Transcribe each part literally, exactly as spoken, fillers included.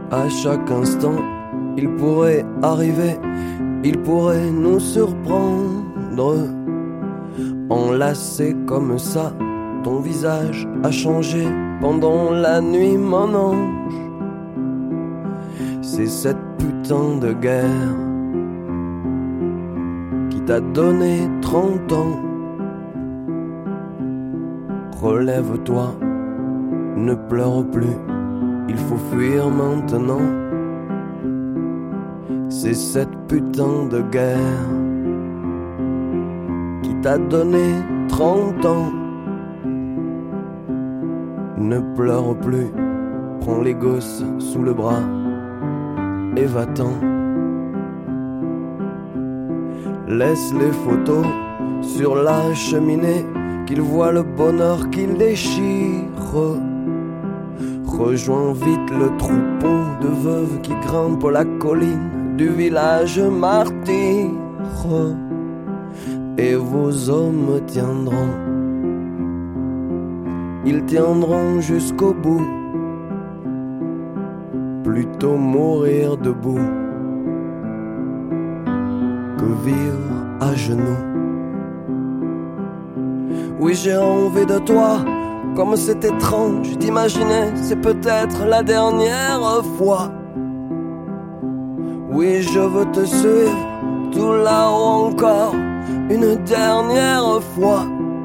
À chaque instant, il pourrait arriver, il pourrait nous surprendre. Enlacé comme ça, ton visage a changé pendant la nuit, mon ange. C'est cette putain de guerre qui t'a donné trente ans. Relève-toi, ne pleure plus, il faut fuir maintenant. C'est cette putain de guerre qui t'a donné trente ans. Ne pleure plus, prends les gosses sous le bras et va-t'en. Laisse les photos sur la cheminée, qu'ils voient le bonheur qu'il déchire. Rejoins vite le troupeau de veuves qui grimpent la colline du village martyr. Et vos hommes tiendront, ils tiendront jusqu'au bout. Plutôt mourir debout que vivre à genoux. Oui, j'ai envie de toi, comme c'est étrange d'imaginer, c'est peut-être la dernière fois. Oui, je veux te suivre tout là-haut encore, une dernière fois.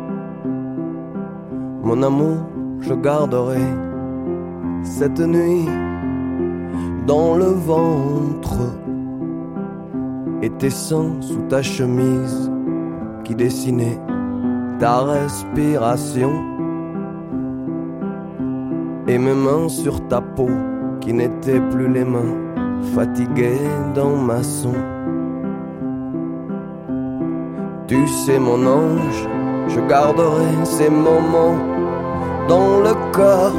Mon amour, je garderai cette nuit dans le ventre et tes seins sous ta chemise qui dessinait ta respiration, et mes mains sur ta peau qui n'étaient plus les mains fatiguées d'un maçon. Tu sais mon ange, je garderai ces moments dans le corps.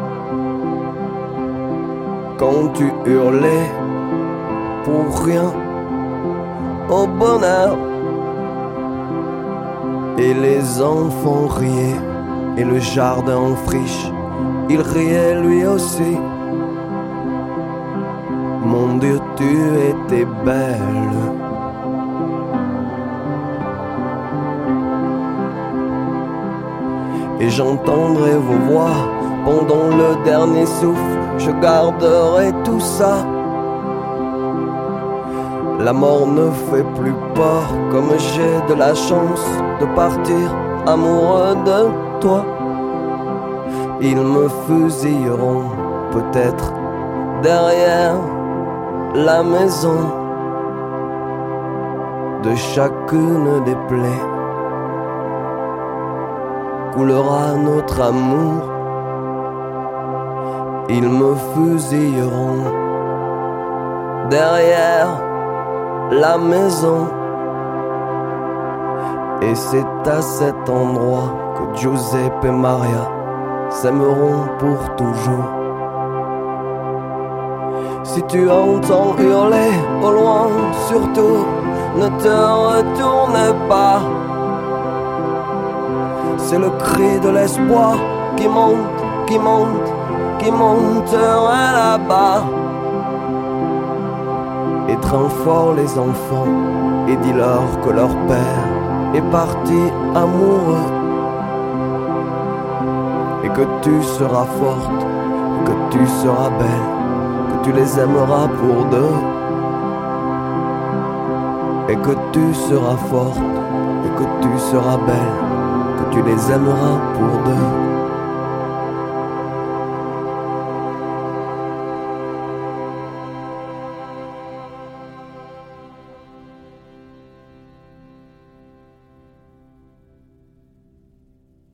Quand tu hurlais pour rien au bonheur, et les enfants riaient, et le jardin en friche, il riait lui aussi. Mon Dieu, tu étais belle. Et j'entendrai vos voix pendant le dernier souffle, je garderai tout ça. La mort ne fait plus peur, comme j'ai de la chance de partir amoureux de toi. Ils me fusilleront peut-être derrière la maison de chacune des plaies. Coulera notre amour, ils me fusilleront derrière la maison. Et c'est à cet endroit que Giuseppe et Maria s'aimeront pour toujours. Si tu entends hurler au loin, surtout ne te retourne pas. C'est le cri de l'espoir qui monte, qui monte, qui monterait là-bas. Étreins fort les enfants et dis-leur que leur père est parti amoureux, et que tu seras forte, que tu seras belle, que tu les aimeras pour deux, et que tu seras forte, et que tu seras belle, que tu les aimeras pour deux.